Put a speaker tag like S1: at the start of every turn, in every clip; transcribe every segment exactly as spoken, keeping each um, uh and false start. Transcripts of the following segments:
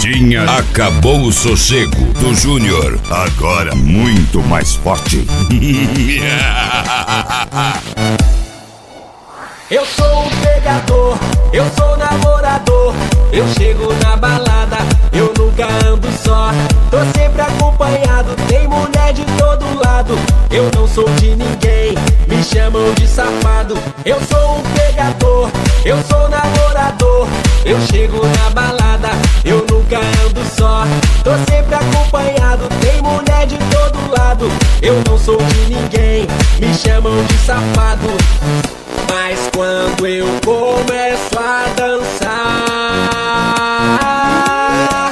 S1: Pegadinha, acabou o sossego do Júnior. Agora muito mais forte.
S2: Eu sou um pegador, eu sou namorador. Eu chego na balada, eu nunca ando só. Tô sempre acompanhado, tem mulher de todo lado. Eu não sou de ninguém, me chamam de safado. Eu sou um pegador, eu sou namorador. Eu chego na balada, eu nunca ando só. Tô sempre acompanhado, tem mulher de todo lado. Eu não sou de ninguém, me chamam de safado. Mas quando eu começo a dançar,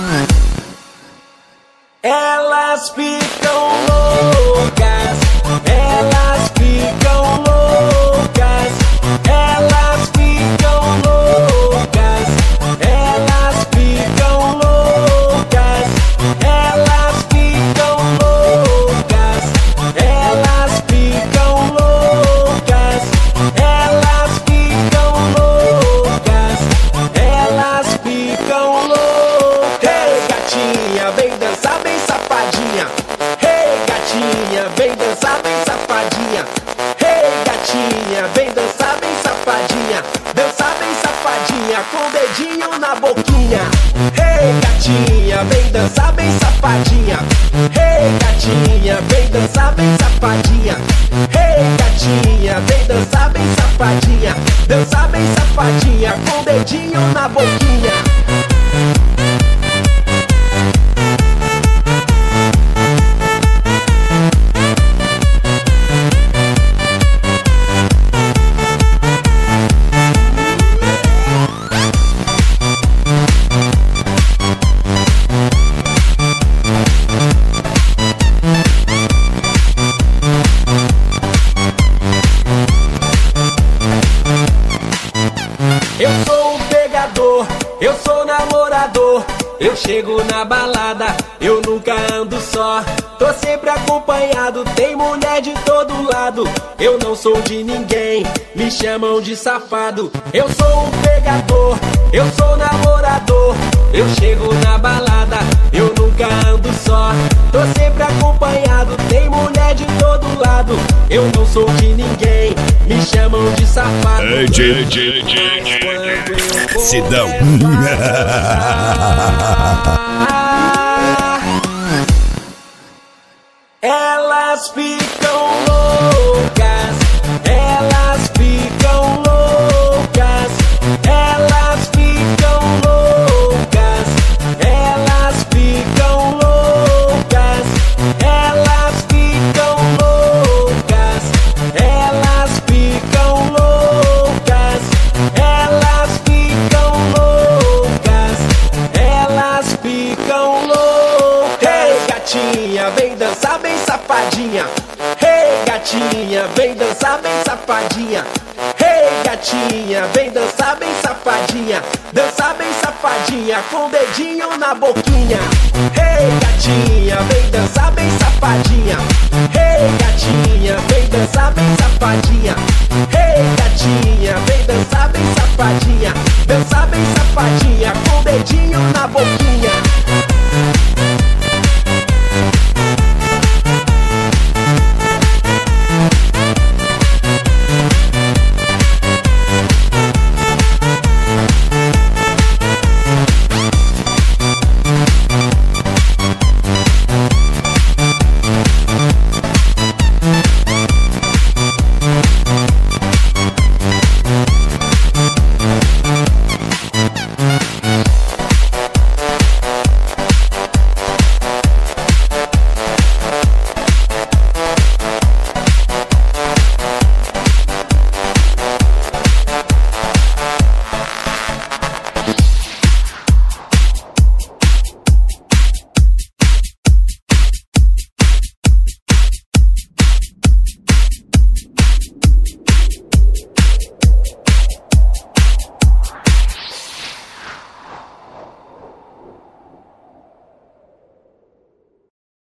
S2: elas ficam loucas, elas ficam loucas, elas ficam loucas, elas ficam loucas, elas ficam loucas, elas ficam loucas, elas ficam loucas, elas ficam loucas. Hey, gatinha, vem dançar bem safadinha. Hey, gatinha, vem dançar bem safadinha. Hey, gatinha, vem dançar bem safadinha. Dançar bem safadinha, com o dedinho na boquinha. Hey, gatinha, vem dançar bem safadinha. Hey, gatinha, vem dançar bem safadinha. Hey, gatinha, vem dançar bem safadinha. Dançar bem safadinha, com o dedinho na boquinha. Eu sou um pegador, eu sou namorador. Eu chego na balada, eu nunca ando só. Tô sempre acompanhado, tem mulher de todo lado. Eu não sou de ninguém, me chamam de safado. Eu sou um pegador, eu sou namorador. Eu chego na balada, eu nunca ando só. Tô sempre acompanhado, tem mulher de todo lado. Eu não sou de ninguém, me chamam de safado.
S1: Ei, J, J, J, J. Sidão.
S2: Elas ficam loucas, elas ficam loucas, elas ficam loucas, elas ficam loucas, elas ficam loucas, elas ficam loucas, elas ficam loucas, elas ficam loucas. Hey, gatinha, vem dançar bem safadinha. Hey, gatinha, vem dançar bem safadinha. Hey, gatinha, vem dançar bem safadinha. Dançar bem safadinha, com o dedinho na boquinha. Hey, gatinha, vem dançar bem safadinha. Hey, gatinha, vem dançar bem safadinha. Hey, gatinha, vem dançar bem safadinha. Dançar bem safadinha, com o dedinho na boquinha.